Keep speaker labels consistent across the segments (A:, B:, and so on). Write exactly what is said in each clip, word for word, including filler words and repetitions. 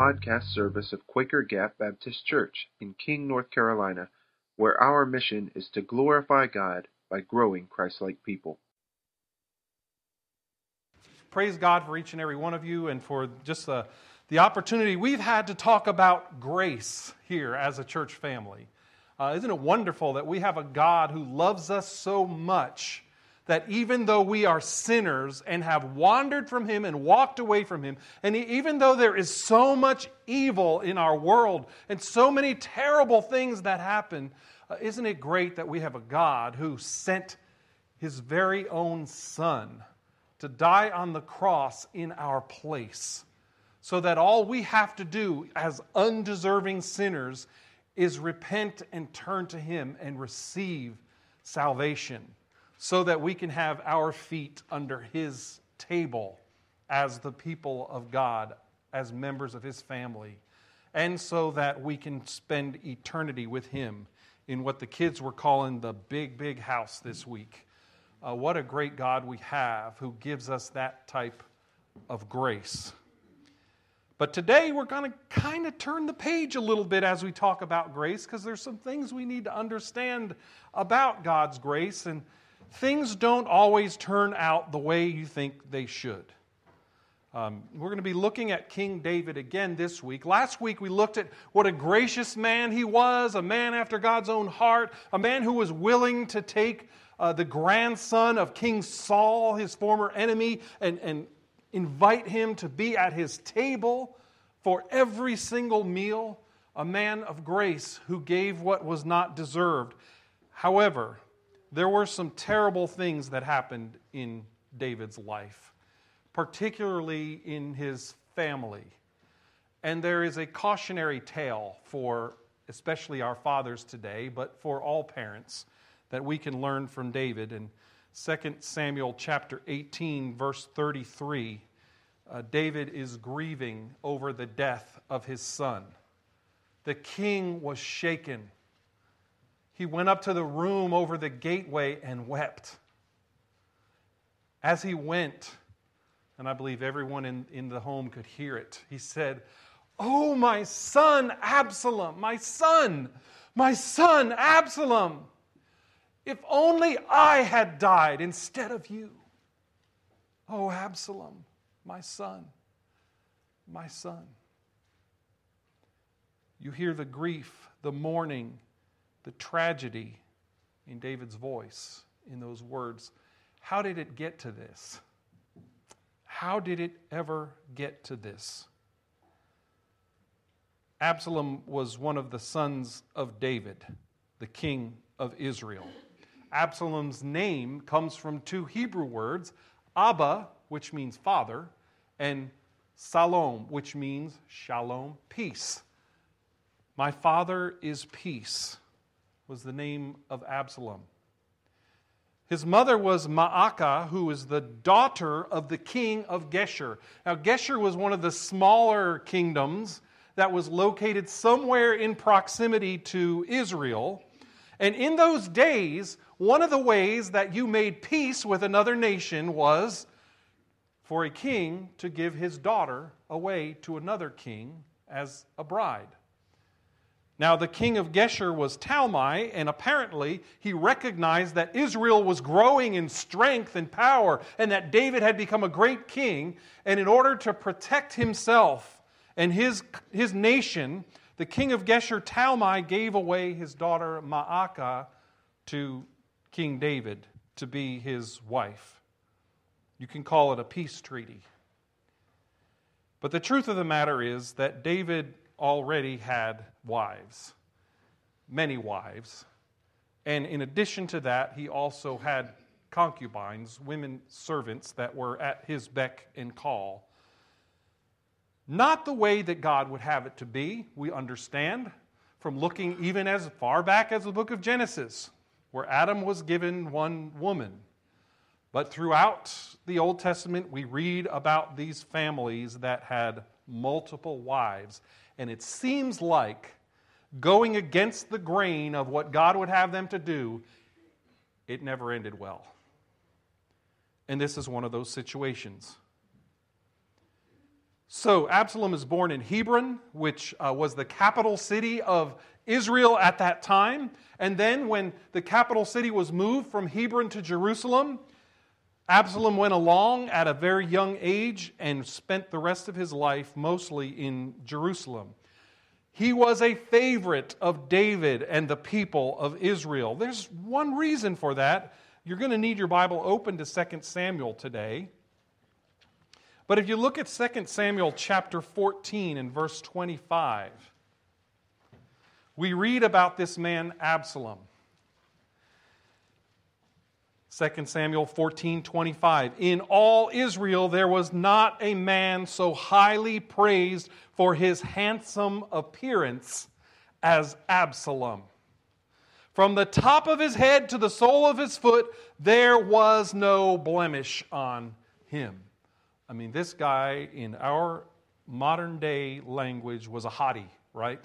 A: podcast service of Quaker Gap Baptist Church in King, North Carolina, where our mission is to glorify God by growing Christ-like people.
B: Praise God for each and every one of you and for just the, the opportunity we've had to talk about grace here as a church family. Uh, isn't it wonderful that we have a God who loves us so much that even though we are sinners and have wandered from Him and walked away from Him, and even though there is so much evil in our world and so many terrible things that happen, uh, isn't it great that we have a God who sent His very own Son to die on the cross in our place, so that all we have to do as undeserving sinners is repent and turn to Him and receive salvation, so that we can have our feet under His table as the people of God, as members of His family, and so that we can spend eternity with Him in what the kids were calling the big, big house this week. Uh, what a great God we have who gives us that type of grace. But today we're going to kind of turn the page a little bit as we talk about grace, because there's some things we need to understand about God's grace, and things don't always turn out the way you think they should. Um, we're going to be looking at King David again this week. Last week we looked at what a gracious man he was, a man after God's own heart, a man who was willing to take uh, the grandson of King Saul, his former enemy, and, and invite him to be at his table for every single meal, a man of grace who gave what was not deserved. However, there were some terrible things that happened in David's life, particularly in his family. And there is a cautionary tale for especially our fathers today, but for all parents, that we can learn from David. In Second Samuel chapter eighteen, verse thirty-three, uh, David is grieving over the death of his son. The king was shaken. He went up to the room over the gateway and wept. As he went, and I believe everyone in, in the home could hear it, he said, "Oh, my son Absalom, my son, my son Absalom, if only I had died instead of you. Oh, Absalom, my son, my son." You hear the grief, the mourning, the tragedy in David's voice, in those words. How did it get to this? How did it ever get to this? Absalom was one of the sons of David, the king of Israel. Absalom's name comes from two Hebrew words, Abba, which means father, and Salom, which means shalom, peace. My father is peace, was the name of Absalom. His mother was Maacah, who was the daughter of the king of Geshur. Now, Geshur was one of the smaller kingdoms that was located somewhere in proximity to Israel. And in those days, one of the ways that you made peace with another nation was for a king to give his daughter away to another king as a bride. Now, the king of Geshur was Talmai, and apparently he recognized that Israel was growing in strength and power, and that David had become a great king. And in order to protect himself and his, his nation, the king of Geshur, Talmai, gave away his daughter Maacah to King David to be his wife. You can call it a peace treaty. But the truth of the matter is that David already had wives, many wives. And in addition to that, he also had concubines, women servants that were at his beck and call. Not the way that God would have it to be, we understand, from looking even as far back as the book of Genesis, where Adam was given one woman. But throughout the Old Testament, we read about these families that had multiple wives. And it seems like going against the grain of what God would have them to do, it never ended well. And this is one of those situations. So Absalom is born in Hebron, which uh, was the capital city of Israel at that time. And then when the capital city was moved from Hebron to Jerusalem, Absalom went along at a very young age and spent the rest of his life mostly in Jerusalem. He was a favorite of David and the people of Israel. There's one reason for that. You're going to need your Bible open to Second Samuel today. But if you look at Second Samuel chapter fourteen and verse twenty-five, we read about this man Absalom. Second Samuel fourteen twenty-five. In all Israel there was not a man so highly praised for his handsome appearance as Absalom. From the top of his head to the sole of his foot, there was no blemish on him. I mean, this guy in our modern day language was a hottie, right?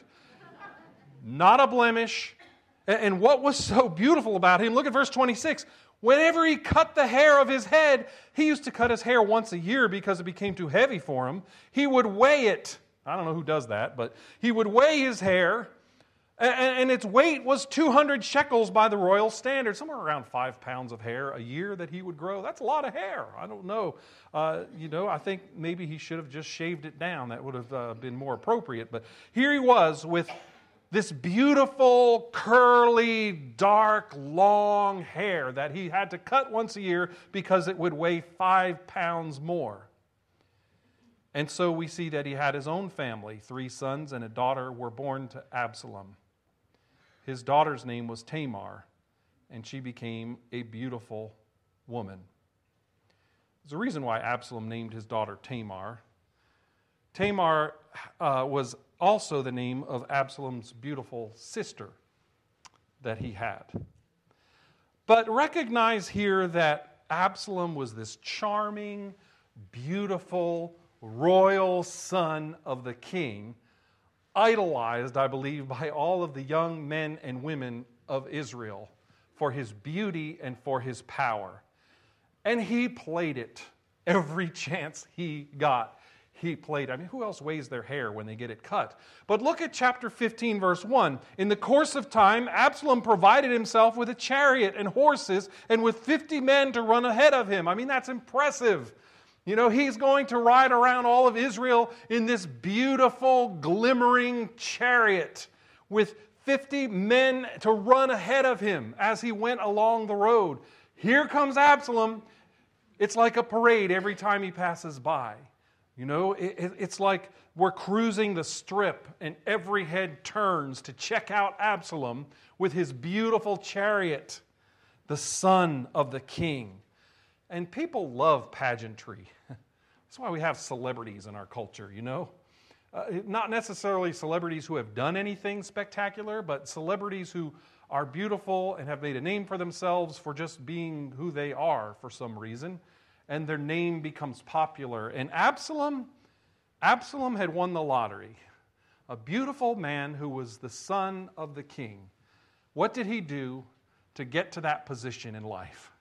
B: Not a blemish. And what was so beautiful about him, look at verse twenty-six. Whenever he cut the hair of his head, he used to cut his hair once a year because it became too heavy for him. He would weigh it. I don't know who does that, but he would weigh his hair, and its weight was two hundred shekels by the royal standard, somewhere around five pounds of hair a year that he would grow. That's a lot of hair. I don't know. Uh, you know, I think maybe he should have just shaved it down. That would have uh, been more appropriate. But here he was with this beautiful, curly, dark, long hair that he had to cut once a year because it would weigh five pounds more. And so we see that he had his own family. Three sons and a daughter were born to Absalom. His daughter's name was Tamar, and she became a beautiful woman. There's a reason why Absalom named his daughter Tamar. Tamar uh, was also the name of Absalom's beautiful sister that he had. But recognize here that Absalom was this charming, beautiful, royal son of the king, idolized, I believe, by all of the young men and women of Israel for his beauty and for his power. And he played it every chance he got. He played. I mean, who else weighs their hair when they get it cut? But look at chapter fifteen, verse one. In the course of time, Absalom provided himself with a chariot and horses and with fifty men to run ahead of him. I mean, that's impressive. You know, he's going to ride around all of Israel in this beautiful, glimmering chariot with fifty men to run ahead of him as he went along the road. Here comes Absalom. It's like a parade every time he passes by. You know, it, it, it's like we're cruising the strip and every head turns to check out Absalom with his beautiful chariot, the son of the king. And people love pageantry. That's why we have celebrities in our culture, you know. Uh, not necessarily celebrities who have done anything spectacular, but celebrities who are beautiful and have made a name for themselves for just being who they are for some reason. And their name becomes popular. And Absalom, Absalom had won the lottery. A beautiful man who was the son of the king. What did he do to get to that position in life?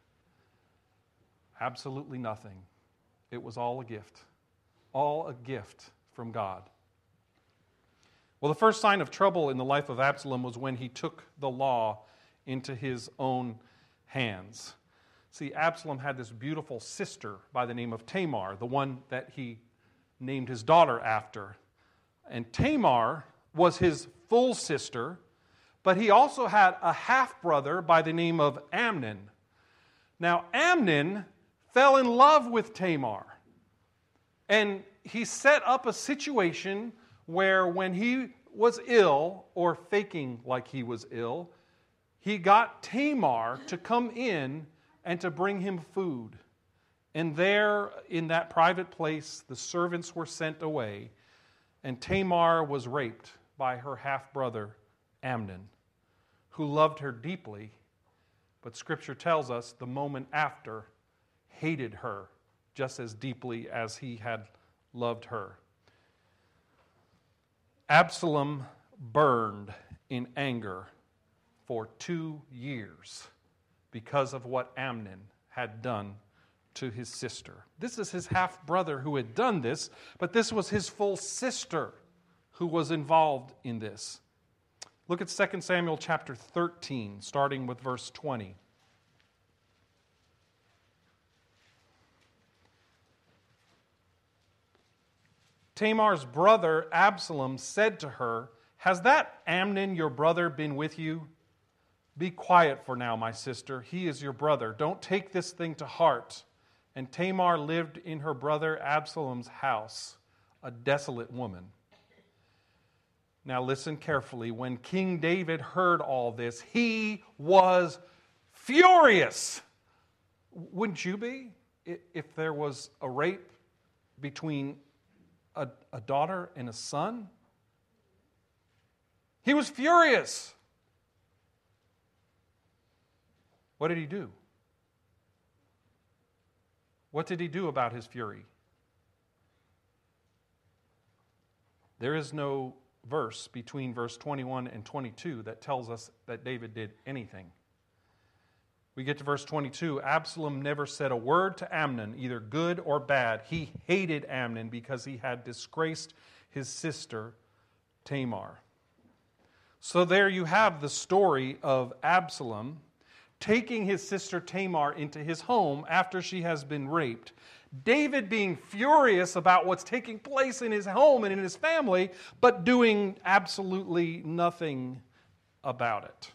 B: Absolutely nothing. It was all a gift. All a gift from God. Well, the first sign of trouble in the life of Absalom was when he took the law into his own hands. See, Absalom had this beautiful sister by the name of Tamar, the one that he named his daughter after. And Tamar was his full sister, but he also had a half-brother by the name of Amnon. Now, Amnon fell in love with Tamar, and he set up a situation where when he was ill, or faking like he was ill, he got Tamar to come in and to bring him food. And there, in that private place, the servants were sent away, and Tamar was raped by her half-brother, Amnon, who loved her deeply, but Scripture tells us the moment after, hated her just as deeply as he had loved her. Absalom burned in anger for two years because of what Amnon had done to his sister. This is his half-brother who had done this, but this was his full sister who was involved in this. Look at Second Samuel chapter thirteen, starting with verse twenty. Tamar's brother Absalom said to her, "Has that Amnon your brother been with you? Be quiet for now, my sister. He is your brother. Don't take this thing to heart." And Tamar lived in her brother Absalom's house, a desolate woman. Now listen carefully. When King David heard all this, he was furious. Wouldn't you be if there was a rape between a, a daughter and a son? He was furious. What did he do? What did he do about his fury? There is no verse between verse twenty-one and twenty-two that tells us that David did anything. We get to verse twenty-two. Absalom never said a word to Amnon, either good or bad. He hated Amnon because he had disgraced his sister Tamar. So there you have the story of Absalom taking his sister Tamar into his home after she has been raped. David being furious about what's taking place in his home and in his family, but doing absolutely nothing about it.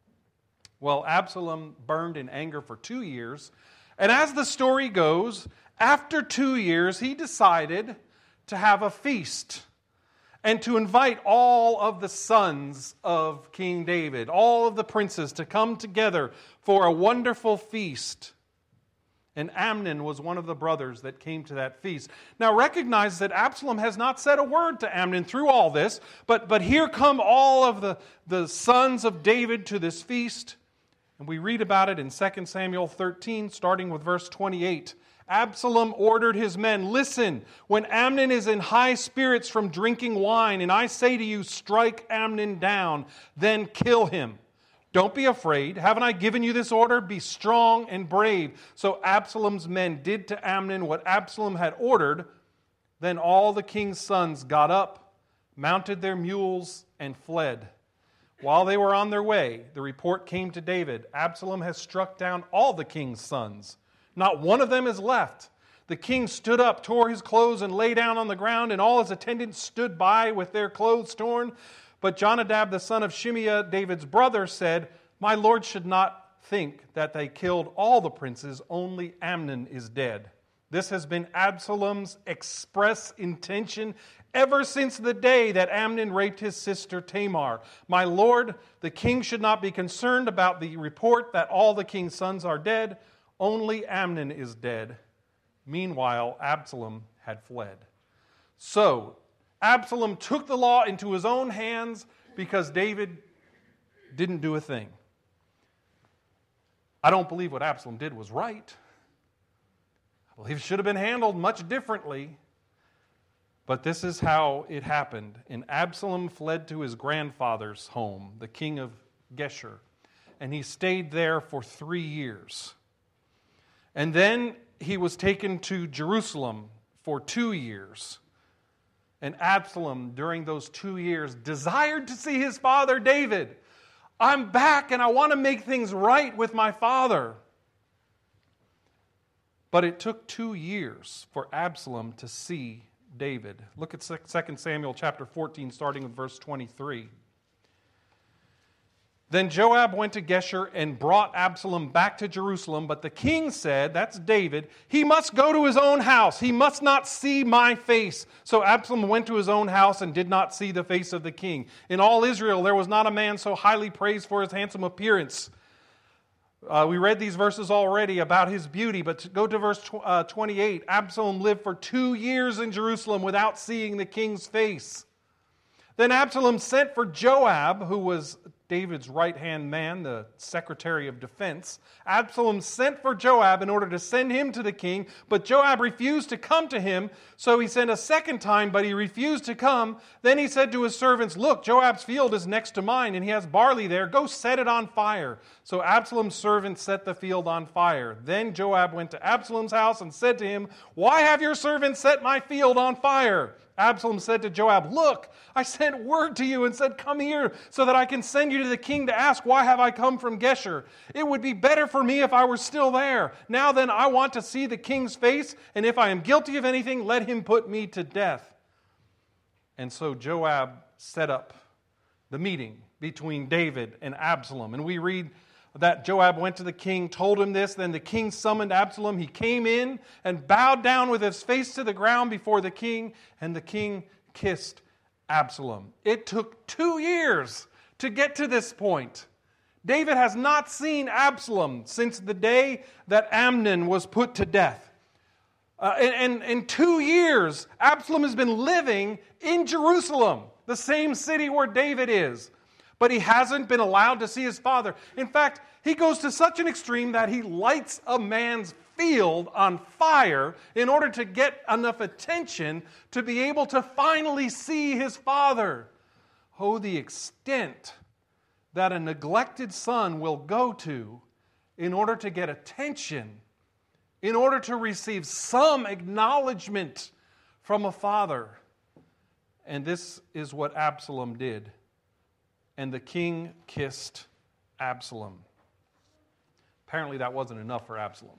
B: Well, Absalom burned in anger for two years, and as the story goes, after two years, he decided to have a feast and to invite all of the sons of King David, all of the princes, to come together for a wonderful feast. And Amnon was one of the brothers that came to that feast. Now recognize that Absalom has not said a word to Amnon through all this, but, but here come all of the, the sons of David to this feast. And we read about it in Second Samuel thirteen, starting with verse twenty-eight. Absalom ordered his men, "Listen, when Amnon is in high spirits from drinking wine, and I say to you, strike Amnon down, then kill him. Don't be afraid. Haven't I given you this order? Be strong and brave." So Absalom's men did to Amnon what Absalom had ordered. Then all the king's sons got up, mounted their mules, and fled. While they were on their way, the report came to David, "Absalom has struck down all the king's sons. Not one of them is left." The king stood up, tore his clothes, and lay down on the ground, and all his attendants stood by with their clothes torn. But Jonadab, the son of Shimeah, David's brother, said, "My lord should not think that they killed all the princes, only Amnon is dead. This has been Absalom's express intention ever since the day that Amnon raped his sister Tamar. My lord, the king should not be concerned about the report that all the king's sons are dead. Only Amnon is dead." Meanwhile, Absalom had fled. So, Absalom took the law into his own hands because David didn't do a thing. I don't believe what Absalom did was right. I believe it should have been handled much differently. But this is how it happened. And Absalom fled to his grandfather's home, the king of Geshur. And he stayed there for three years. And then he was taken to Jerusalem for two years. And Absalom, during those two years, desired to see his father David. I'm back and I want to make things right with my father. But it took two years for Absalom to see David. Look at Second Samuel chapter fourteen, starting with verse twenty-three. Then Joab went to Geshur and brought Absalom back to Jerusalem. But the king said, that's David, he must go to his own house. He must not see my face. So Absalom went to his own house and did not see the face of the king. In all Israel, there was not a man so highly praised for his handsome appearance. Uh, we read these verses already about his beauty, but to go to verse tw- uh, twenty-eight. Absalom lived for two years in Jerusalem without seeing the king's face. Then Absalom sent for Joab, who was David's right-hand man, the Secretary of Defense, Absalom sent for Joab in order to send him to the king, but Joab refused to come to him, so he sent a second time, but he refused to come. Then he said to his servants, "Look, Joab's field is next to mine, and he has barley there. Go set it on fire." So Absalom's servants set the field on fire. Then Joab went to Absalom's house and said to him, "Why have your servants set my field on fire?" Absalom said to Joab, "Look, I sent word to you and said, 'Come here, so that I can send you to the king to ask, why have I come from Geshur? It would be better for me if I were still there. Now then, I want to see the king's face, and if I am guilty of anything, let him put me to death.'" And so Joab set up the meeting between David and Absalom. And we read that Joab went to the king, told him this. Then the king summoned Absalom. He came in and bowed down with his face to the ground before the king, and the king kissed Absalom. It took two years to get to this point. David has not seen Absalom since the day that Amnon was put to death. Uh, and, and in two years, Absalom has been living in Jerusalem, the same city where David is. But he hasn't been allowed to see his father. In fact, he goes to such an extreme that he lights a man's field on fire in order to get enough attention to be able to finally see his father. Oh, the extent that a neglected son will go to in order to get attention, in order to receive some acknowledgement from a father. And this is what Absalom did. And the king kissed Absalom. Apparently that wasn't enough for Absalom.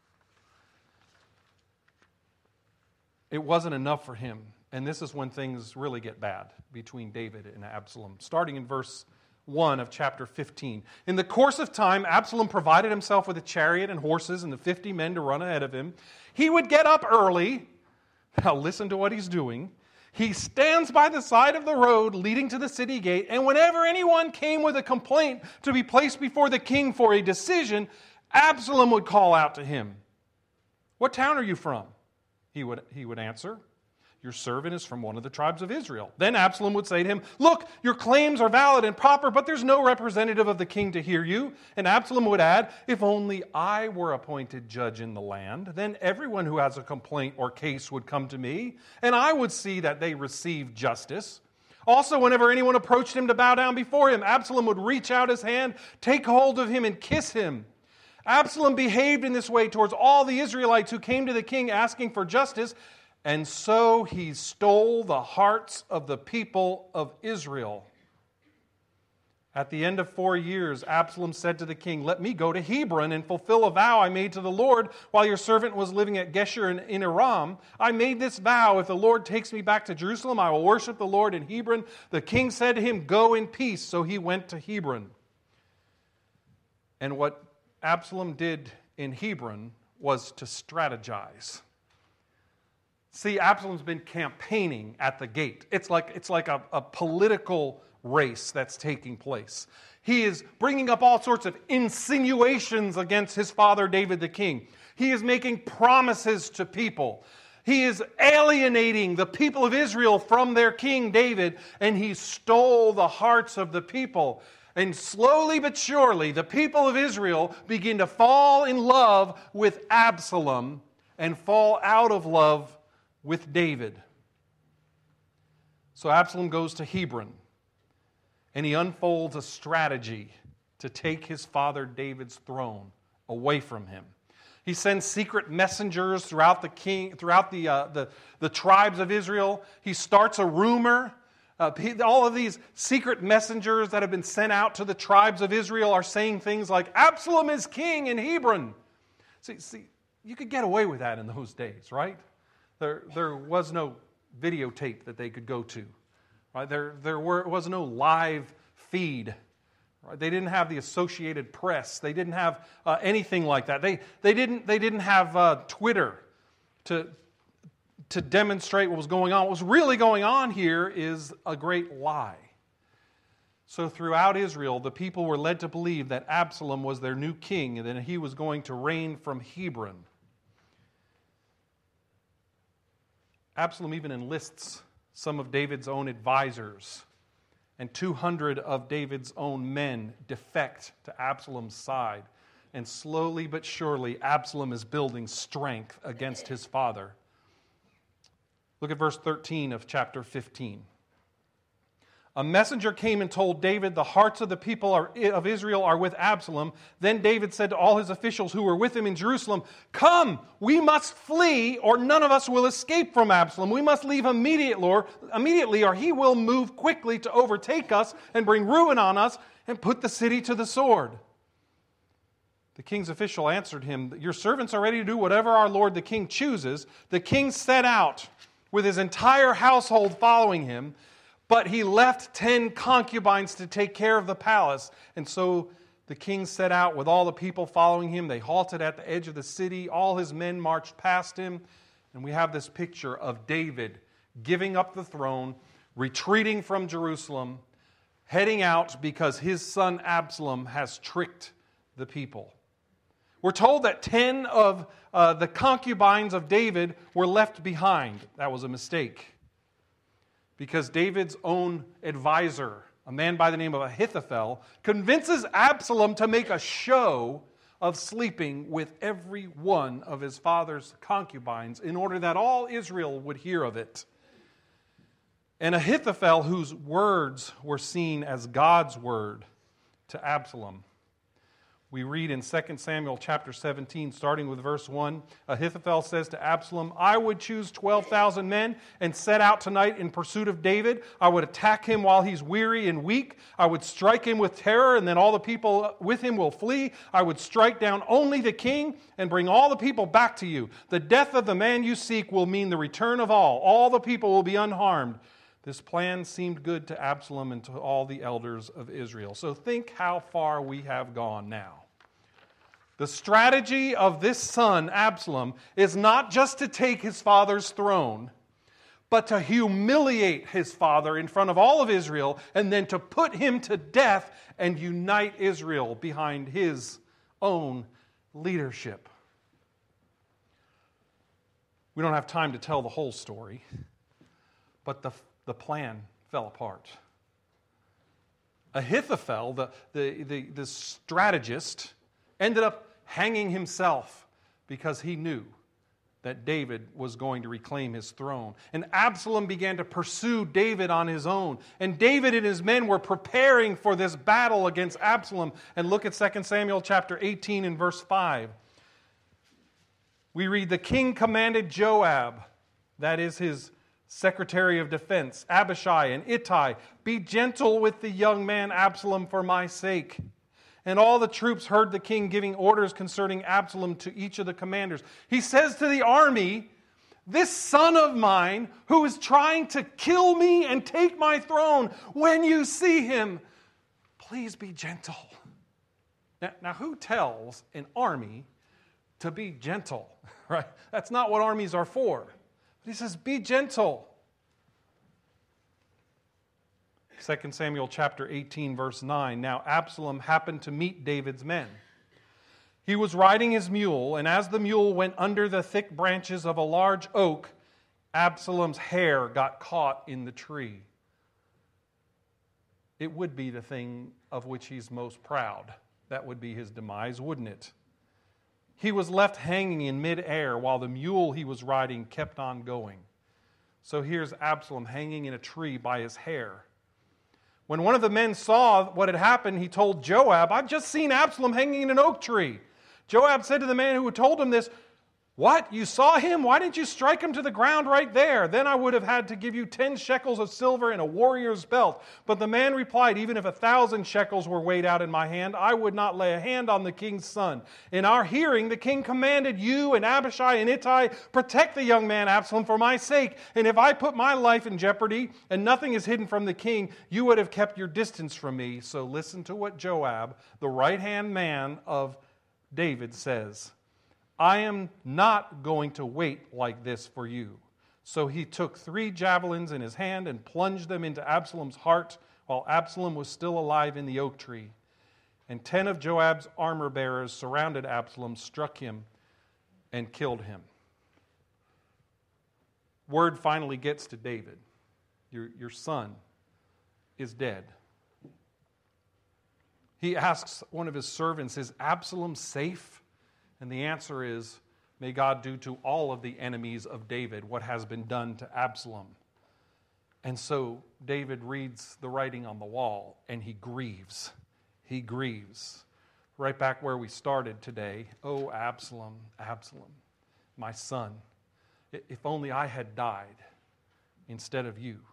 B: It wasn't enough for him. And this is when things really get bad between David and Absalom. Starting in verse one of chapter fifteen. In the course of time, Absalom provided himself with a chariot and horses and the fifty men to run ahead of him. He would get up early. Now listen to what he's doing. He stands by the side of the road leading to the city gate, and whenever anyone came with a complaint to be placed before the king for a decision, Absalom would call out to him. "What town are you from?" He would, he would answer. "Your servant is from one of the tribes of Israel." Then Absalom would say to him, "Look, your claims are valid and proper, but there's no representative of the king to hear you." And Absalom would add, "If only I were appointed judge in the land, then everyone who has a complaint or case would come to me, and I would see that they receive justice." Also, whenever anyone approached him to bow down before him, Absalom would reach out his hand, take hold of him, and kiss him. Absalom behaved in this way towards all the Israelites who came to the king asking for justice, and so he stole the hearts of the people of Israel. At the end of four years, Absalom said to the king, "Let me go to Hebron and fulfill a vow I made to the Lord while your servant was living at Geshur in, in Aram. I made this vow, if the Lord takes me back to Jerusalem, I will worship the Lord in Hebron." The king said to him, "Go in peace." So he went to Hebron. And what Absalom did in Hebron was to strategize. See, Absalom's been campaigning at the gate. It's like, it's like a, a political race that's taking place. He is bringing up all sorts of insinuations against his father David the king. He is making promises to people. He is alienating the people of Israel from their king David, and he stole the hearts of the people. And slowly but surely, the people of Israel begin to fall in love with Absalom and fall out of love with David. So Absalom goes to Hebron, and he unfolds a strategy to take his father David's throne away from him. He sends secret messengers throughout the king, throughout the uh, the, the tribes of Israel. He starts a rumor. Uh, all of these secret messengers that have been sent out to the tribes of Israel are saying things like, "Absalom is king in Hebron." See, see, you could get away with that in those days, right? There, there was no videotape that they could go to. Right? There, there were, was no live feed. Right? They didn't have the Associated Press. They didn't have uh, anything like that. They, they didn't, they didn't have uh, Twitter to, to demonstrate what was going on. What was really going on here is a great lie. So throughout Israel, the people were led to believe that Absalom was their new king and that he was going to reign from Hebron. Absalom even enlists some of David's own advisors, and two hundred of David's own men defect to Absalom's side. And slowly but surely, Absalom is building strength against his father. Look at verse thirteen of chapter fifteen. A messenger came and told David, the hearts of the people are, of Israel are with Absalom. Then David said to all his officials who were with him in Jerusalem, "Come, we must flee, or none of us will escape from Absalom. We must leave immediately, or he will move quickly to overtake us and bring ruin on us and put the city to the sword." The king's official answered him, "Your servants are ready to do whatever our lord the king chooses." The king set out with his entire household following him, but he left ten concubines to take care of the palace. And so the king set out with all the people following him. They halted at the edge of the city. All his men marched past him. And we have this picture of David giving up the throne, retreating from Jerusalem, heading out because his son Absalom has tricked the people. We're told that ten of uh, the concubines of David were left behind. That was a mistake. Because David's own advisor, a man by the name of Ahithophel, convinces Absalom to make a show of sleeping with every one of his father's concubines in order that all Israel would hear of it. And Ahithophel, whose words were seen as God's word to Absalom. We read in Second Samuel chapter seventeen, starting with verse one, Ahithophel says to Absalom, "I would choose twelve thousand men and set out tonight in pursuit of David. I would attack him while he's weary and weak. I would strike him with terror, and then all the people with him will flee. I would strike down only the king and bring all the people back to you. The death of the man you seek will mean the return of all. All the people will be unharmed." This plan seemed good to Absalom and to all the elders of Israel. So think how far we have gone now. The strategy of this son, Absalom, is not just to take his father's throne, but to humiliate his father in front of all of Israel and then to put him to death and unite Israel behind his own leadership. We don't have time to tell the whole story, but the, the plan fell apart. Ahithophel, the, the, the, the strategist, ended up hanging himself because he knew that David was going to reclaim his throne. And Absalom began to pursue David on his own. And David and his men were preparing for this battle against Absalom. And look at Second Samuel chapter eighteen and verse five. We read, "The king commanded Joab," that is his secretary of defense, "Abishai and Ittai, be gentle with the young man Absalom for my sake." And all the troops heard the king giving orders concerning Absalom to each of the commanders. He says to the army, "This son of mine who is trying to kill me and take my throne, when you see him, please be gentle." Now, now who tells an army to be gentle? Right? That's not what armies are for. But he says, be gentle. Second Samuel chapter eighteen, verse nine. "Now Absalom happened to meet David's men. He was riding his mule, and as the mule went under the thick branches of a large oak, Absalom's hair got caught in the tree." It would be the thing of which he's most proud. That would be his demise, wouldn't it? He was left hanging in midair while the mule he was riding kept on going. So here's Absalom hanging in a tree by his hair. When one of the men saw what had happened, he told Joab, "I've just seen Absalom hanging in an oak tree." Joab said to the man who had told him this, "What? You saw him? Why didn't you strike him to the ground right there? Then I would have had to give you ten shekels of silver and a warrior's belt." But the man replied, "Even if a thousand shekels were weighed out in my hand, I would not lay a hand on the king's son. In our hearing, the king commanded you and Abishai and Ittai, protect the young man Absalom for my sake. And if I put my life in jeopardy and nothing is hidden from the king, you would have kept your distance from me." So listen to what Joab, the right-hand man of David, says. "I am not going to wait like this for you." So he took three javelins in his hand and plunged them into Absalom's heart while Absalom was still alive in the oak tree. And ten of Joab's armor bearers surrounded Absalom, struck him, and killed him. Word finally gets to David. Your, your son is dead. He asks one of his servants, is Absalom safe? And the answer is, may God do to all of the enemies of David what has been done to Absalom. And so David reads the writing on the wall, and he grieves. He grieves. Right back where we started today. Oh, Absalom, Absalom, my son, if only I had died instead of you.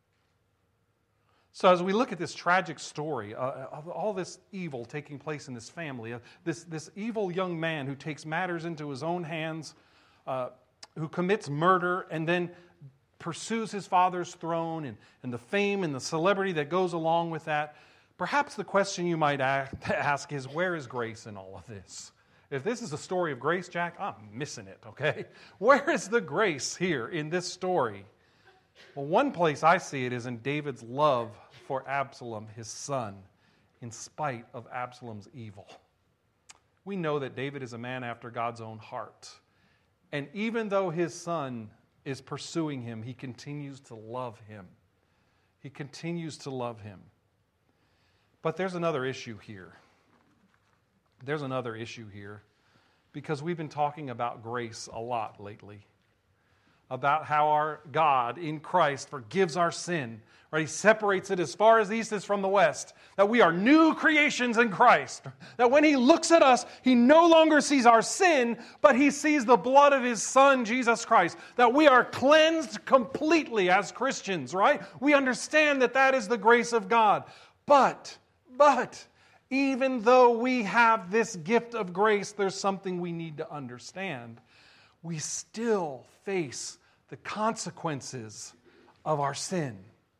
B: So as we look at this tragic story uh, of all this evil taking place in this family, uh, this, this evil young man who takes matters into his own hands, uh, who commits murder and then pursues his father's throne and, and the fame and the celebrity that goes along with that, perhaps the question you might ask is, where is grace in all of this? If this is a story of grace, Jack, I'm missing it, okay? Where is the grace here in this story? Well, one place I see it is in David's love for Absalom, his son, in spite of Absalom's evil. We know that David is a man after God's own heart. And even though his son is pursuing him, he continues to love him. He continues to love him. But there's another issue here. There's another issue here because we've been talking about grace a lot lately. About how our God in Christ forgives our sin. Right? He separates it as far as the east is from the west. That we are new creations in Christ. That when He looks at us, He no longer sees our sin, but He sees the blood of His Son, Jesus Christ. That we are cleansed completely as Christians, right? We understand that that is the grace of God. But, but, even though we have this gift of grace, there's something we need to understand. We still face the consequences of our sin.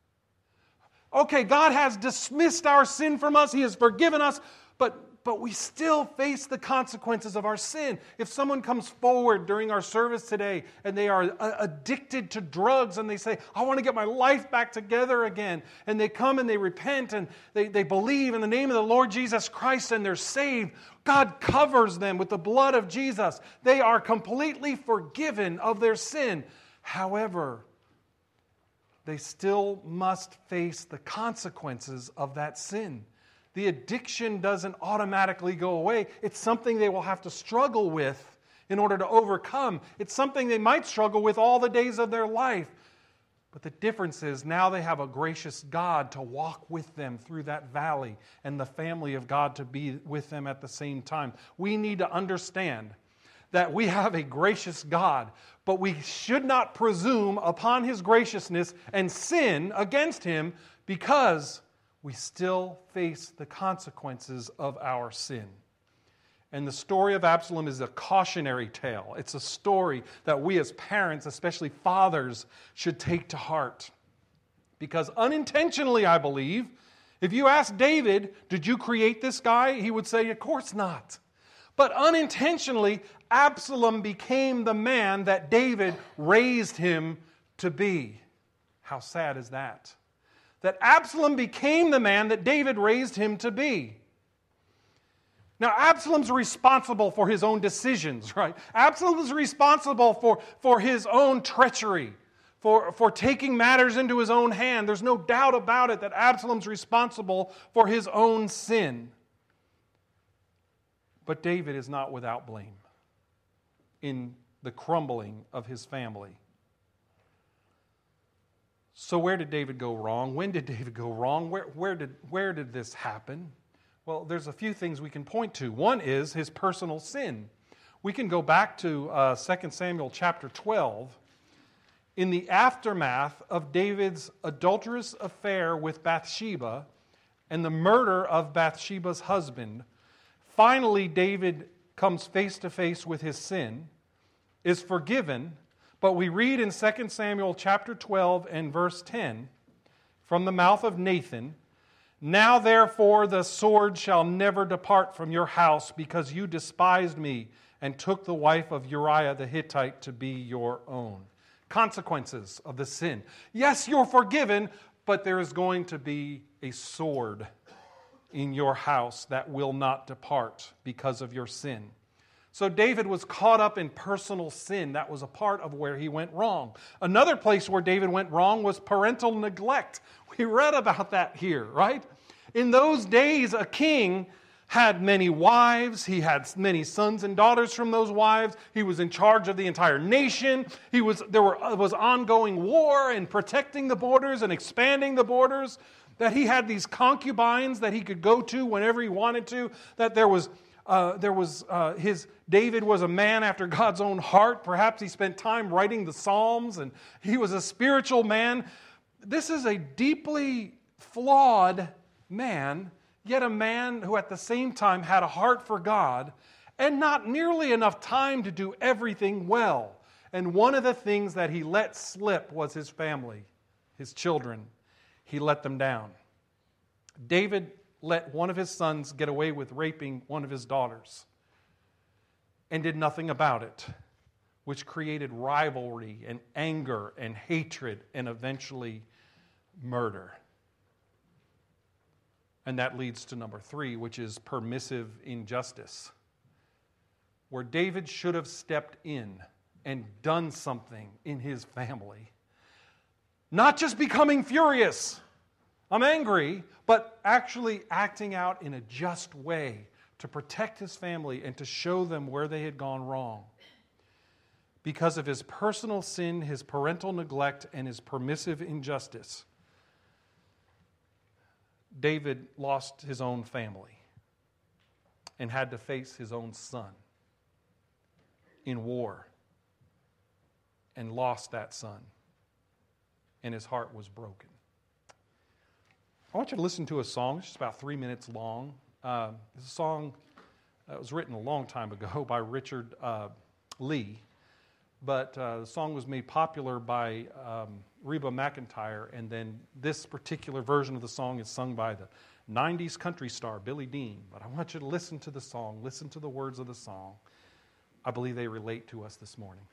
B: Okay, God has dismissed our sin from us. He has forgiven us, but, but we still face the consequences of our sin. If someone comes forward during our service today and they are addicted to drugs and they say, I want to get my life back together again, and they come and they repent and they, they believe in the name of the Lord Jesus Christ and they're saved, God covers them with the blood of Jesus. They are completely forgiven of their sin. However, they still must face the consequences of that sin. The addiction doesn't automatically go away. It's something they will have to struggle with in order to overcome. It's something they might struggle with all the days of their life. But the difference is now they have a gracious God to walk with them through that valley and the family of God to be with them at the same time. We need to understand that we have a gracious God, but we should not presume upon His graciousness and sin against Him because we still face the consequences of our sin. And the story of Absalom is a cautionary tale. It's a story that we as parents, especially fathers, should take to heart. Because unintentionally, I believe, if you ask David, did you create this guy? He would say, of course not. But unintentionally, Absalom became the man that David raised him to be. How sad is that? That Absalom became the man that David raised him to be. Now, Absalom's responsible for his own decisions, right? Absalom's responsible for, for his own treachery, for, for taking matters into his own hand. There's no doubt about it that Absalom's responsible for his own sin. But David is not without blame in the crumbling of his family. So where did David go wrong? When did David go wrong? Where, where, did, where did this happen? Well, there's a few things we can point to. One is his personal sin. We can go back to uh, Second Samuel chapter twelve. In the aftermath of David's adulterous affair with Bathsheba and the murder of Bathsheba's husband, finally David comes face to face with his sin, is forgiven, but we read in Second Samuel chapter twelve and verse ten, from the mouth of Nathan, now therefore the sword shall never depart from your house, because you despised me and took the wife of Uriah the Hittite to be your own. Consequences of the sin. Yes, you're forgiven, but there is going to be a sword in your house that will not depart because of your sin. So David was caught up in personal sin. That was a part of where he went wrong. Another place where David went wrong was parental neglect. We read about that here, right? In those days, a king had many wives. He had many sons and daughters from those wives. He was in charge of the entire nation. He was there were, was ongoing war and protecting the borders and expanding the borders. That he had these concubines that he could go to whenever he wanted to. That there was uh, there was uh, his David was a man after God's own heart. Perhaps he spent time writing the Psalms, and he was a spiritual man. This is a deeply flawed man, yet a man who at the same time had a heart for God and not nearly enough time to do everything well. And one of the things that he let slip was his family, his children. He let them down. David let one of his sons get away with raping one of his daughters and did nothing about it, which created rivalry and anger and hatred and eventually murder. And that leads to number three, which is permissive injustice, where David should have stepped in and done something in his family. Not just becoming furious, I'm angry, but actually acting out in a just way to protect his family and to show them where they had gone wrong. Because of his personal sin, his parental neglect, and his permissive injustice, David lost his own family and had to face his own son in war and lost that son, and his heart was broken. I want you to listen to a song. It's just about three minutes long. Uh, it's a song that was written a long time ago by Richard uh, Lee, but uh, the song was made popular by um, Reba McEntire, and then this particular version of the song is sung by the nineties country star Billy Dean. But I want you to listen to the song, listen to the words of the song. I believe they relate to us this morning.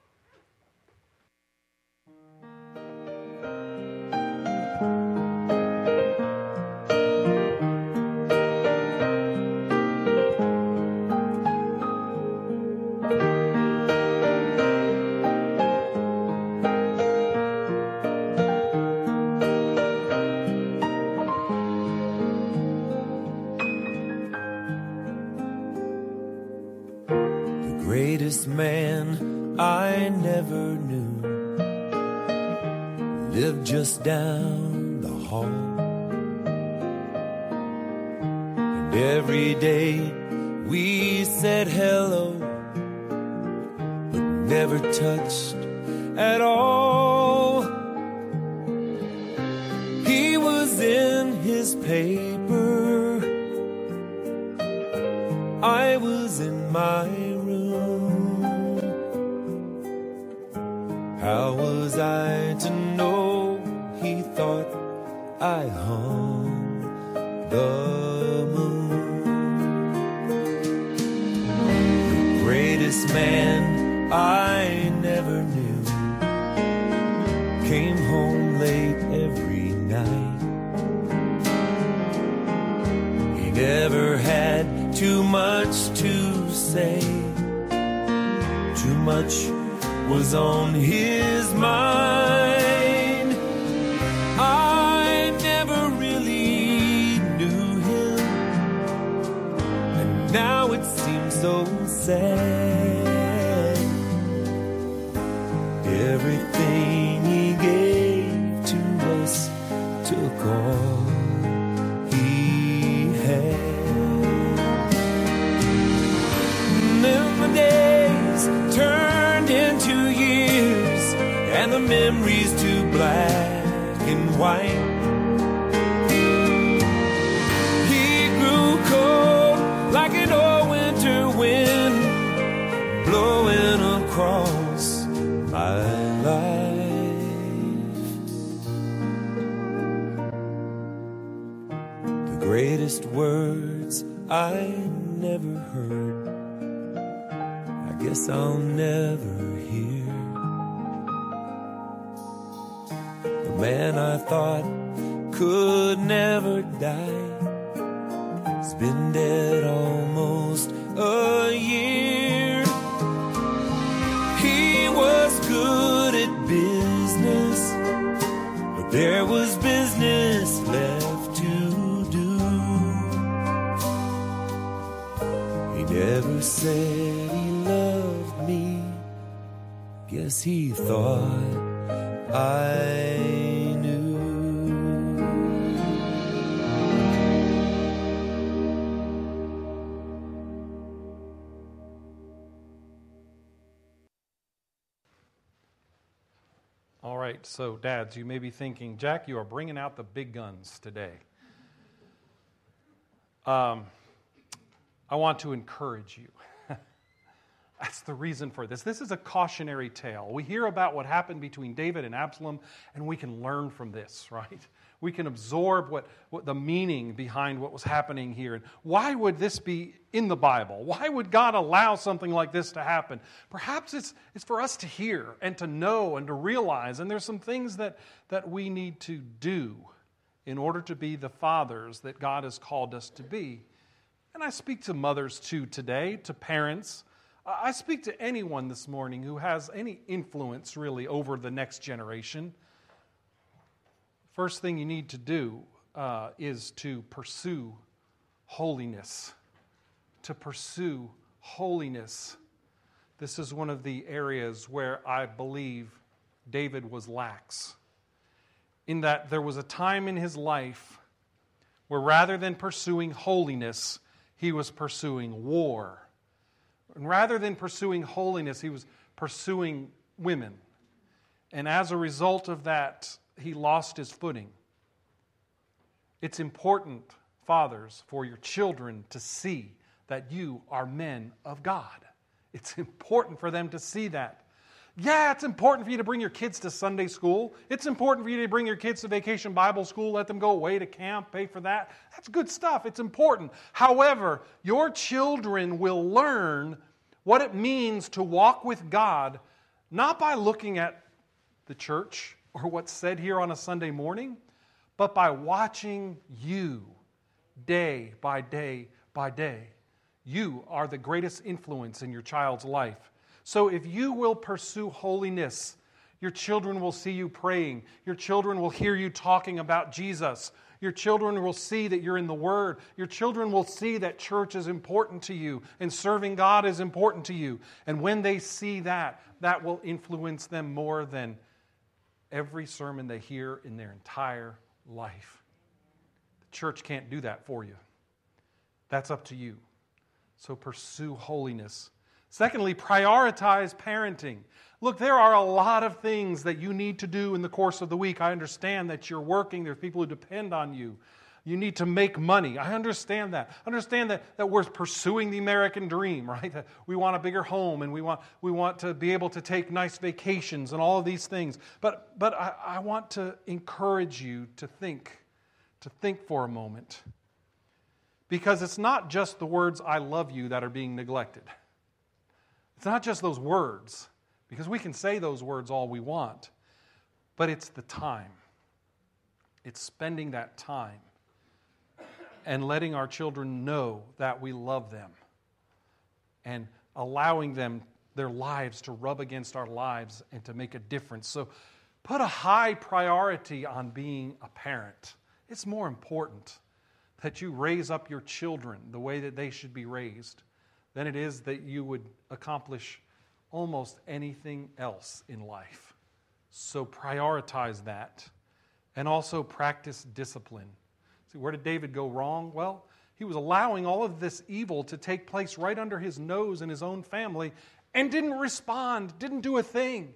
C: Greatest man I never knew lived just down the hall, and every day we said hello, but never touched at all. He was in his paper, I was in my How was I to know he thought I hung the moon? The greatest man I never knew came home late every night. He never had too much to say, too much was on his mind. I never really knew him, and now it seems so sad. Everything he gave to us took all he had. And then the days turned into years, and the memories to black and white. He grew cold like an old winter wind blowing across my life. The greatest words I never heard, I guess I'll never hear. The man I thought could never die has been dead almost a year. there was business left to do. He never said he loved me. Guess he thought I knew.
B: All right, so dads, you may be thinking, Jack, you are bringing out the big guns today. Um, I want to encourage you. That's the reason for this. This is a cautionary tale. We hear about what happened between David and Absalom, and we can learn from this, right? We can absorb what, what the meaning behind what was happening here. And why would this be in the Bible? Why would God allow something like this to happen? Perhaps it's, it's for us to hear and to know and to realize, and there's some things that, that we need to do in order to be the fathers that God has called us to be. And I speak to mothers too today, to parents. I speak to anyone this morning who has any influence really over the next generation. First thing you need to do uh, is to pursue holiness. To pursue holiness. This is one of the areas where I believe David was lax. In that there was a time in his life where rather than pursuing holiness, he was pursuing war. And rather than pursuing holiness, he was pursuing women. And as a result of that, he lost his footing. It's important, fathers, for your children to see that you are men of God. It's important for them to see that. Yeah, it's important for you to bring your kids to Sunday school. It's important for you to bring your kids to Vacation Bible School, let them go away to camp, pay for that. That's good stuff. It's important. However, your children will learn what it means to walk with God, not by looking at the church or what's said here on a Sunday morning, but by watching you day by day by day. You are the greatest influence in your child's life. So if you will pursue holiness, your children will see you praying. Your children will hear you talking about Jesus. Your children will see that you're in the Word. Your children will see that church is important to you and serving God is important to you. And when they see that, that will influence them more than every sermon they hear in their entire life. The church can't do that for you. That's up to you. So pursue holiness. Secondly, prioritize parenting. Look, there are a lot of things that you need to do in the course of the week. I understand that you're working. There's people who depend on you. You need to make money. I understand that. I understand that, that we're pursuing the American dream, right? That we want a bigger home and we want, we want to be able to take nice vacations and all of these things. But, but I, I want to encourage you to think, to think for a moment. Because it's not just the words, I love you, that are being neglected. It's not just those words, because we can say those words all we want, but it's the time. It's spending that time and letting our children know that we love them and allowing them, their lives, to rub against our lives and to make a difference. So put a high priority on being a parent. It's more important that you raise up your children the way that they should be raised than it is that you would accomplish almost anything else in life. So prioritize that. And also practice discipline. See, where did David go wrong? Well, he was allowing all of this evil to take place right under his nose in his own family and didn't respond, didn't do a thing.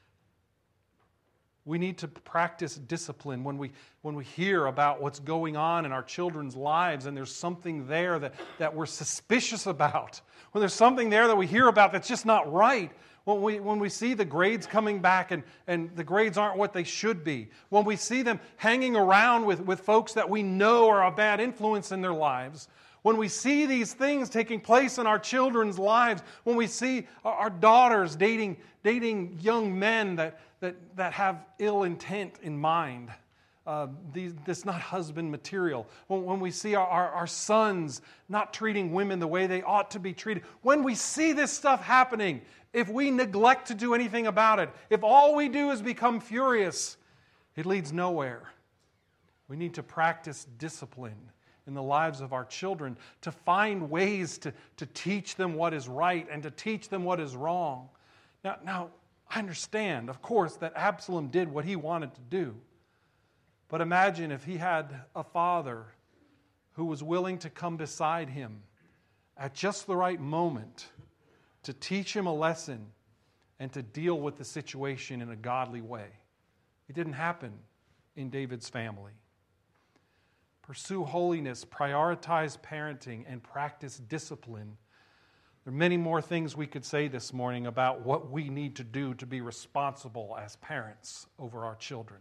B: We need to practice discipline when we when we hear about what's going on in our children's lives and there's something there that, that we're suspicious about. When there's something there that we hear about that's just not right. When we, when we see the grades coming back and, and the grades aren't what they should be. When we see them hanging around with, with folks that we know are a bad influence in their lives. When we see these things taking place in our children's lives. When we see our, our daughters dating, dating young men that, that, that have ill intent in mind. Uh, these, this not husband material. When, when we see our, our, our sons not treating women the way they ought to be treated. When we see this stuff happening, if we neglect to do anything about it, if all we do is become furious, It leads nowhere. We need to practice discipline in the lives of our children, to find ways to, to teach them what is right and to teach them what is wrong. Now, now, I understand, of course, that Absalom did what he wanted to do. But imagine if he had a father who was willing to come beside him at just the right moment to teach him a lesson and to deal with the situation in a godly way. It didn't happen in David's family. Pursue holiness, prioritize parenting, and practice discipline. There are many more things we could say this morning about what we need to do to be responsible as parents over our children.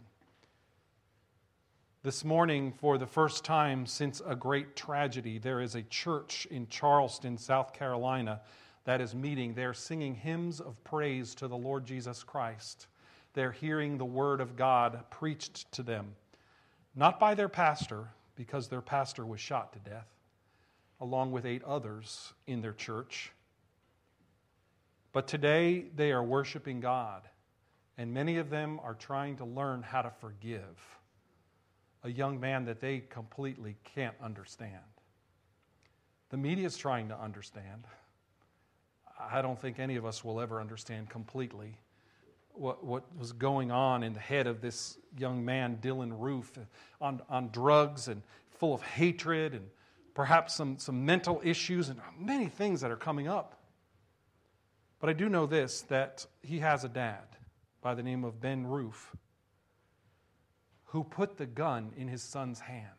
B: This morning, for the first time since a great tragedy, there is a church in Charleston, South Carolina, that is meeting. They're singing hymns of praise to the Lord Jesus Christ. They're hearing the Word of God preached to them, not by their pastor, because their pastor was shot to death, along with eight others in their church. But today they are worshiping God, and many of them are trying to learn how to forgive a young man that they completely can't understand. The media is trying to understand. I don't think any of us will ever understand completely what, what was going on in the head of this young man, Dylan Roof, on, on drugs and full of hatred and perhaps some, some mental issues and many things that are coming up. But I do know this, that he has a dad by the name of Ben Roof who put the gun in his son's hand.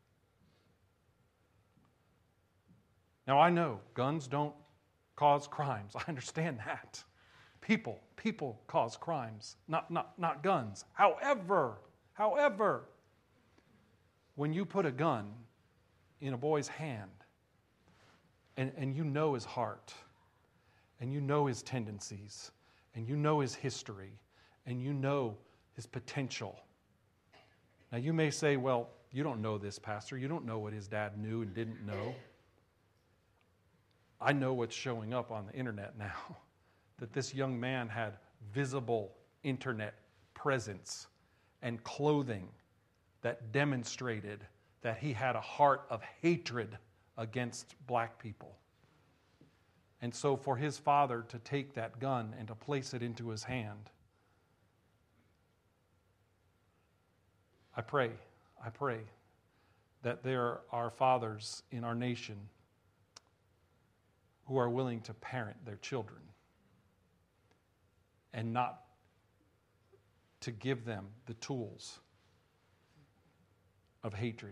B: Now I know guns don't cause crimes. I understand that. People, people cause crimes, not, not, not guns. However, however, when you put a gun in a boy's hand and, and you know his heart and you know his tendencies and you know his history and you know his potential. Now you may say, well, you don't know this, Pastor. You don't know what his dad knew and didn't know. I know what's showing up on the internet now, that this young man had visible internet presence and clothing that demonstrated that he had a heart of hatred against black people. And so for his father to take that gun and to place it into his hand, I pray, I pray that there are fathers in our nation who are willing to parent their children and not to give them the tools of hatred.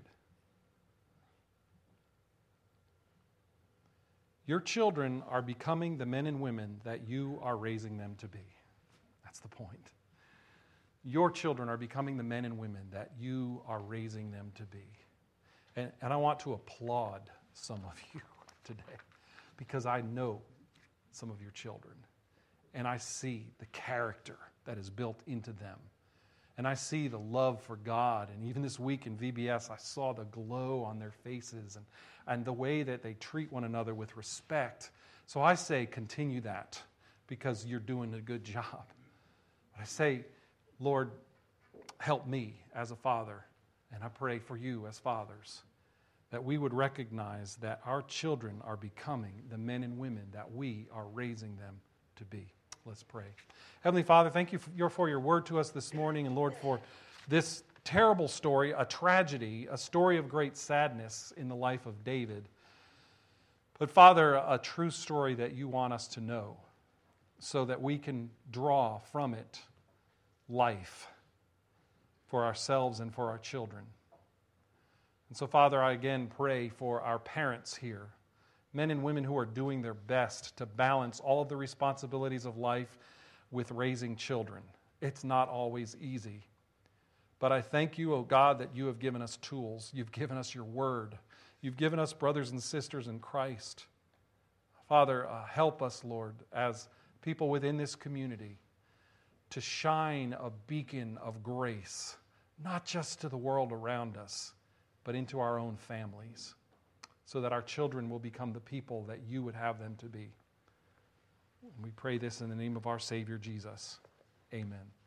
B: Your children are becoming the men and women that you are raising them to be. That's the point. Your children are becoming the men and women that you are raising them to be. And, and I want to applaud some of you today, because I know some of your children, and I see the character that is built into them. And I see the love for God. And even this week in V B S, I saw the glow on their faces and, and the way that they treat one another with respect. So I say, continue that, because you're doing a good job. But I say, Lord, help me as a father, and I pray for you as fathers, that we would recognize that our children are becoming the men and women that we are raising them to be. Let's pray. Heavenly Father, thank you for your, for your word to us this morning, and Lord, for this terrible story, a tragedy, a story of great sadness in the life of David. But Father, a true story that you want us to know so that we can draw from it life for ourselves and for our children. And so, Father, I again pray for our parents here, men and women who are doing their best to balance all of the responsibilities of life with raising children. It's not always easy. But I thank you, O God, that you have given us tools. You've given us your word. You've given us brothers and sisters in Christ. Father, uh, help us, Lord, as people within this community, to shine a beacon of grace, not just to the world around us, but into our own families, so that our children will become the people that you would have them to be. And we pray this in the name of our Savior, Jesus. Amen.